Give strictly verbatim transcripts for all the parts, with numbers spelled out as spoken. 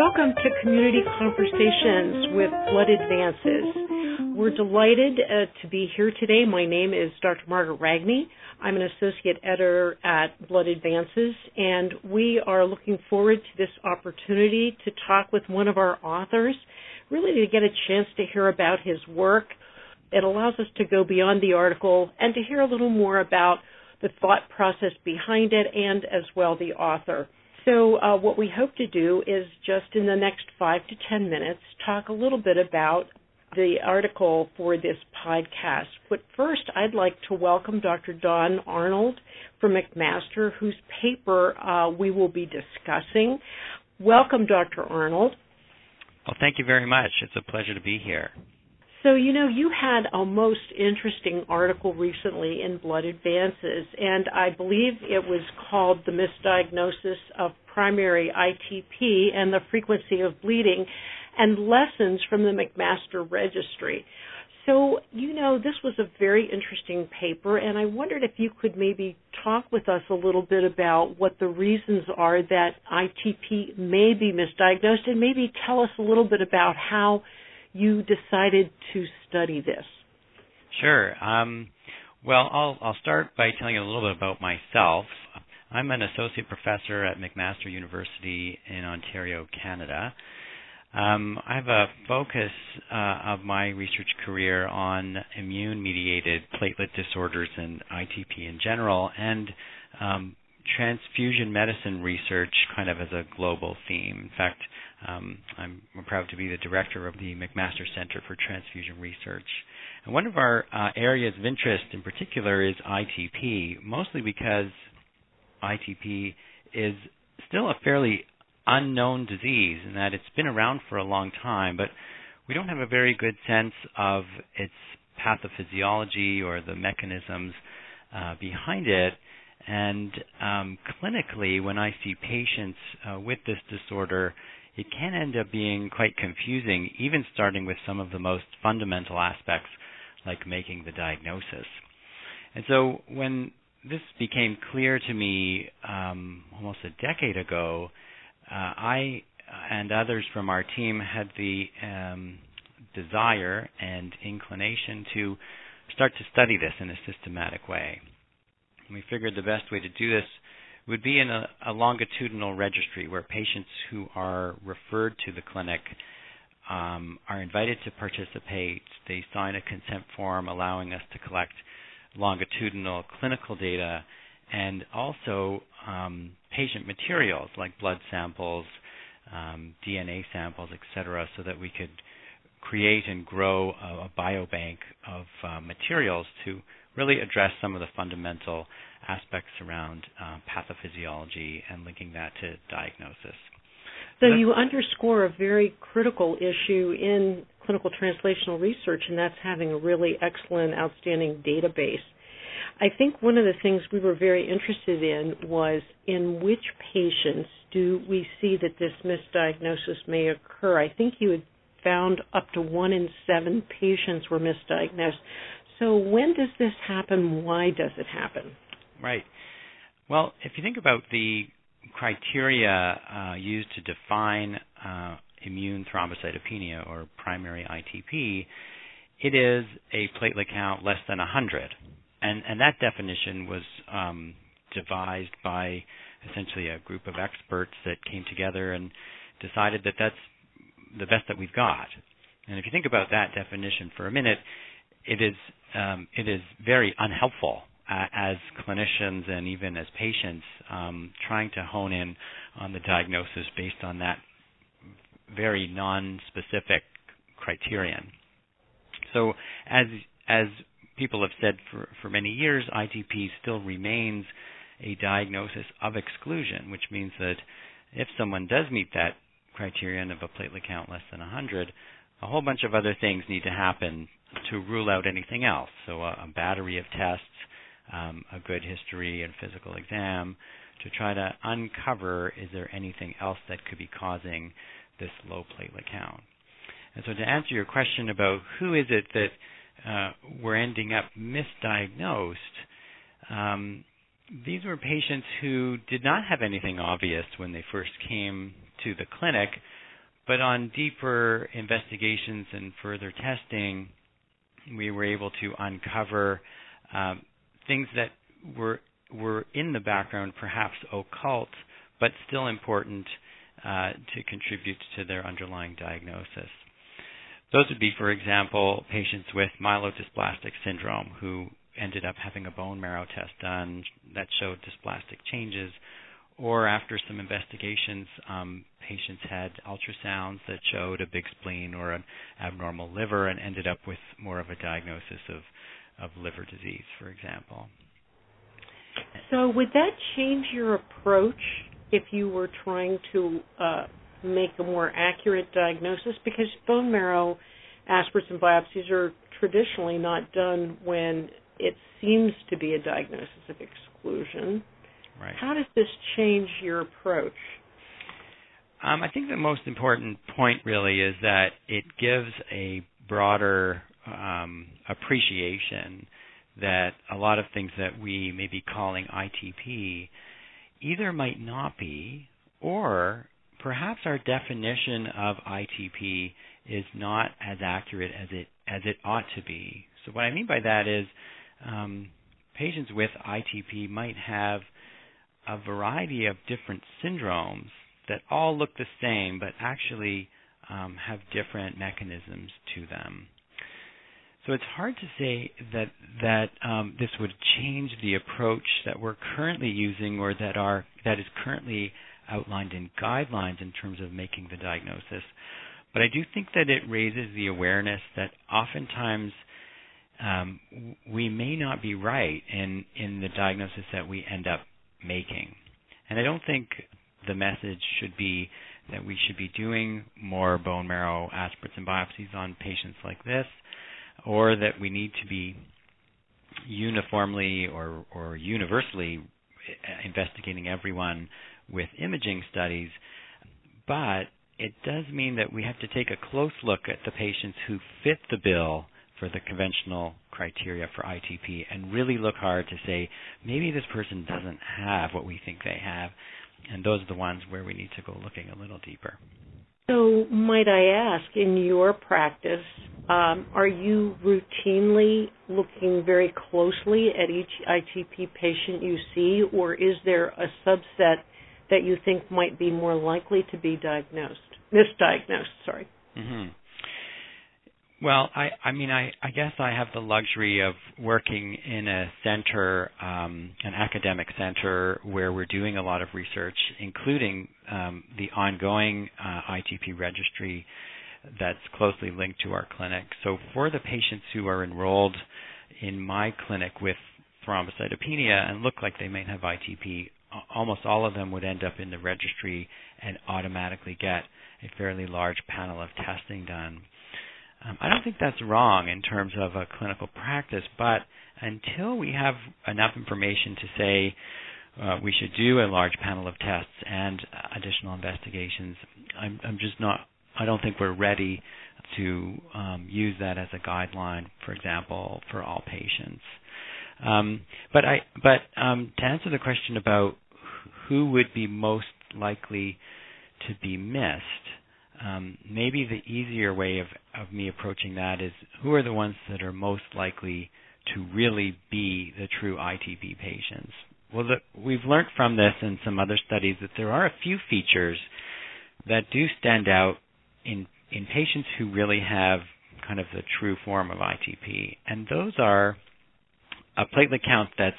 Welcome to Community Conversations with Blood Advances. We're delighted uh, to be here today. My name is Doctor Margaret Ragney. I'm an associate editor at Blood Advances, and we are looking forward to this opportunity to talk with one of our authors, really to get a chance to hear about his work. It allows us to go beyond the article and to hear a little more about the thought process behind it and as well the author. So uh, what we hope to do is just in the next five to ten minutes talk a little bit about the article for this podcast. But first, I'd like to welcome Doctor Don Arnold from McMaster, whose paper uh, we will be discussing. Welcome, Doctor Arnold. Well, thank you very much. It's a pleasure to be here. So, you know, you had a most interesting article recently in Blood Advances, and I believe it was called The Misdiagnosis of Primary I T P and the Frequency of Bleeding and Lessons from the McMaster Registry. So, you know, this was a very interesting paper, and I wondered if you could maybe talk with us a little bit about what the reasons are that I T P may be misdiagnosed, and maybe tell us a little bit about how you decided to study this. Sure. Um, well, I'll, I'll start by telling you a little bit about myself. I'm an associate professor at McMaster University in Ontario, Canada. Um, I have a focus uh, of my research career on immune-mediated platelet disorders and I T P in general, and um, transfusion medicine research kind of as a global theme. In fact, um, I'm proud to be the director of the McMaster Center for Transfusion Research. And one of our uh, areas of interest in particular is I T P, mostly because I T P is still a fairly unknown disease in that it's been around for a long time, but we don't have a very good sense of its pathophysiology or the mechanisms uh, behind it. And um, clinically, when I see patients uh, with this disorder, it can end up being quite confusing, even starting with some of the most fundamental aspects, like making the diagnosis. And so when this became clear to me um, almost a decade ago, uh, I and others from our team had the um, desire and inclination to start to study this in a systematic way. We figured the best way to do this would be in a, a longitudinal registry where patients who are referred to the clinic um, are invited to participate. They sign a consent form allowing us to collect longitudinal clinical data and also um, patient materials like blood samples, um, D N A samples, et cetera, so that we could create and grow a, a biobank of uh, materials to really address some of the fundamental aspects around uh, pathophysiology and linking that to diagnosis. So you underscore a very critical issue in clinical translational research, and that's having a really excellent, outstanding database. I think one of the things we were very interested in was in which patients do we see that this misdiagnosis may occur. I think you had found up to one in seven patients were misdiagnosed. So when does this happen? Why does it happen? Right. Well, if you think about the criteria uh, used to define uh, immune thrombocytopenia or primary I T P, it is a platelet count less than one hundred. And, and that definition was um, devised by essentially a group of experts that came together and decided that that's the best that we've got. And if you think about that definition for a minute, it is um, it is very unhelpful uh, as clinicians and even as patients um, trying to hone in on the diagnosis based on that very non-specific criterion. So as as people have said for, for many years, I T P still remains a diagnosis of exclusion, which means that if someone does meet that criterion of a platelet count less than one hundred, a whole bunch of other things need to happen to rule out anything else. So a, a battery of tests, um, a good history and physical exam to try to uncover is there anything else that could be causing this low platelet count. And so to answer your question about who is it that uh, we're ending up misdiagnosed, um, these were patients who did not have anything obvious when they first came to the clinic, but on deeper investigations and further testing, we were able to uncover um, things that were were in the background, perhaps occult, but still important uh, to contribute to their underlying diagnosis. Those would be, for example, patients with myelodysplastic syndrome who ended up having a bone marrow test done that showed dysplastic changes, or after some investigations, um, patients had ultrasounds that showed a big spleen or an abnormal liver and ended up with more of a diagnosis of, of liver disease, for example. So would that change your approach if you were trying to uh, make a more accurate diagnosis? Because bone marrow aspirates and biopsies are traditionally not done when it seems to be a diagnosis of exclusion. Right. How does this change your approach? Um, I think the most important point really is that it gives a broader um, appreciation that a lot of things that we may be calling I T P either might not be, or perhaps our definition of I T P is not as accurate as it as it ought to be. So what I mean by that is um, patients with I T P might have a variety of different syndromes that all look the same, but actually um, have different mechanisms to them. So it's hard to say that that um, this would change the approach that we're currently using, or that are that is currently outlined in guidelines in terms of making the diagnosis. But I do think that it raises the awareness that oftentimes um, we may not be right in in the diagnosis that we end up making. And I don't think the message should be that we should be doing more bone marrow aspirates and biopsies on patients like this, or that we need to be uniformly or, or universally investigating everyone with imaging studies. But it does mean that we have to take a close look at the patients who fit the bill for the conventional criteria for I T P and really look hard to say, maybe this person doesn't have what we think they have, and those are the ones where we need to go looking a little deeper. So might I ask, in your practice, um, are you routinely looking very closely at each I T P patient you see, or is there a subset that you think might be more likely to be diagnosed, misdiagnosed, sorry? Mm-hmm. Well, I, I mean, I, I guess I have the luxury of working in a center, um, an academic center, where we're doing a lot of research, including um, the ongoing uh, I T P registry that's closely linked to our clinic. So for the patients who are enrolled in my clinic with thrombocytopenia and look like they may have I T P, almost all of them would end up in the registry and automatically get a fairly large panel of testing done. Um, I don't think that's wrong in terms of a clinical practice, but until we have enough information to say uh, we should do a large panel of tests and additional investigations, I'm, I'm just not, I don't think we're ready to um, use that as a guideline, for example, for all patients. Um, but I, but um, to answer the question about who would be most likely to be missed, Um, maybe the easier way of, of me approaching that is, who are the ones that are most likely to really be the true I T P patients? Well, the, we've learned from this and some other studies that there are a few features that do stand out in, in patients who really have kind of the true form of I T P. And those are a platelet count that's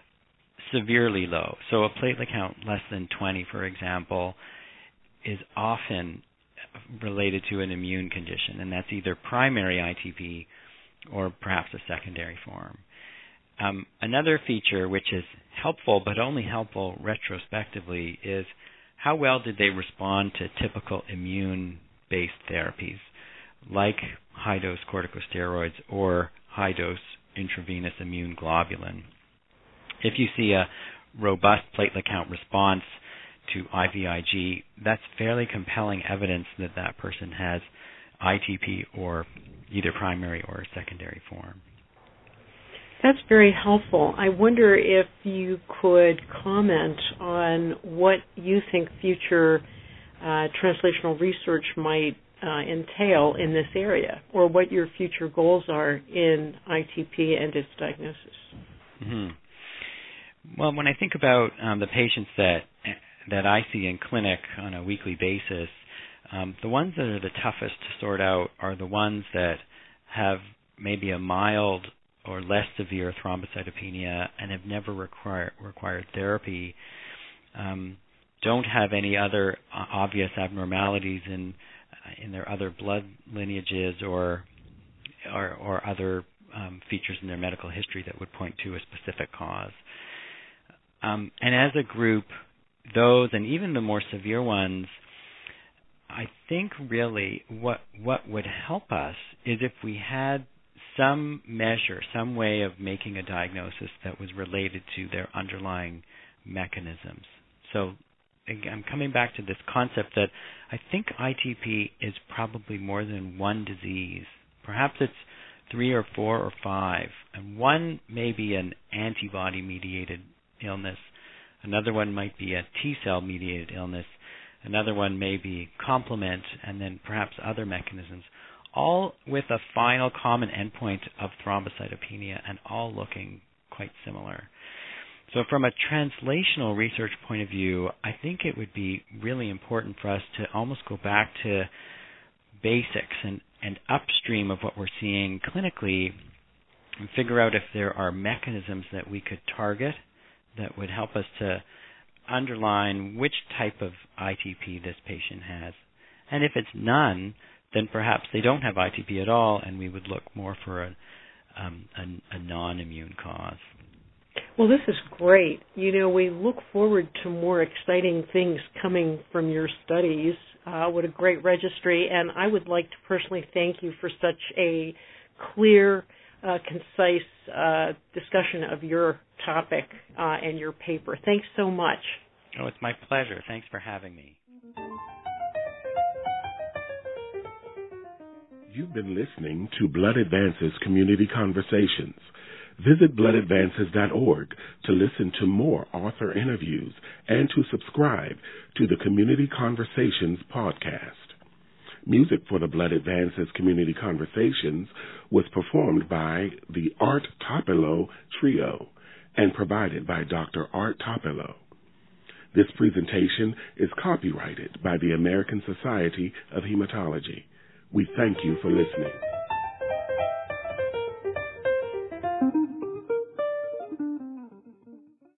severely low. So a platelet count less than twenty, for example, is often related to an immune condition, and that's either primary I T P or perhaps a secondary form. Um, another feature which is helpful, but only helpful retrospectively, is how well did they respond to typical immune-based therapies like high-dose corticosteroids or high-dose intravenous immune globulin. If you see a robust platelet count response to I V I G, that's fairly compelling evidence that that person has I T P or either primary or secondary form. That's very helpful. I wonder if you could comment on what you think future uh, translational research might uh, entail in this area, or what your future goals are in I T P and its diagnosis. Mm-hmm. Well, when I think about um, the patients that that I see in clinic on a weekly basis, um, the ones that are the toughest to sort out are the ones that have maybe a mild or less severe thrombocytopenia and have never require, required therapy, um, don't have any other uh, obvious abnormalities in uh, in their other blood lineages or or, or other um, features in their medical history that would point to a specific cause. Um, and as a group, those and even the more severe ones, I think really what what would help us is if we had some measure, some way of making a diagnosis that was related to their underlying mechanisms. So I'm coming back to this concept that I think I T P is probably more than one disease. Perhaps it's three or four or five. And one may be an antibody-mediated illness. Another one might be a T-cell mediated illness. Another one may be complement, and then perhaps other mechanisms, all with a final common endpoint of thrombocytopenia and all looking quite similar. So from a translational research point of view, I think it would be really important for us to almost go back to basics and, and upstream of what we're seeing clinically and figure out if there are mechanisms that we could target that would help us to underline which type of I T P this patient has. And if it's none, then perhaps they don't have I T P at all, and we would look more for a, um, a, a non-immune cause. Well, this is great. You know, we look forward to more exciting things coming from your studies. Uh, what a great registry, and I would like to personally thank you for such a clear, uh, concise uh, discussion of your topic uh, and your paper. Thanks so much. Oh, it's my pleasure. Thanks for having me. You've been listening to Blood Advances Community Conversations. Visit blood advances dot org to listen to more author interviews and to subscribe to the Community Conversations podcast. Music for the Blood Advances Community Conversations was performed by the Art Topelo Trio and provided by Doctor Art Topelo. This presentation is copyrighted by the American Society of Hematology. We thank you for listening.